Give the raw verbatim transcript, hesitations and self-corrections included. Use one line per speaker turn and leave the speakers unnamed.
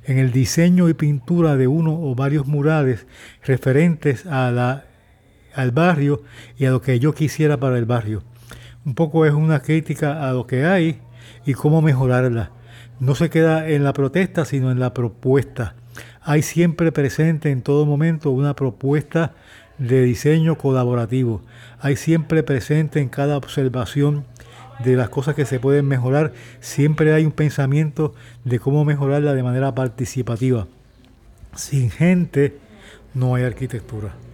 en el diseño y pintura de uno o varios murales referentes a la, al barrio y a lo que yo quisiera para el barrio. Un poco es una crítica a lo que hay y cómo mejorarla. No se queda en la protesta, sino en la propuesta. Hay siempre presente en todo momento una propuesta de diseño colaborativo. Hay siempre presente en cada observación de las cosas que se pueden mejorar, siempre hay un pensamiento de cómo mejorarla de manera participativa. Sin gente no hay arquitectura.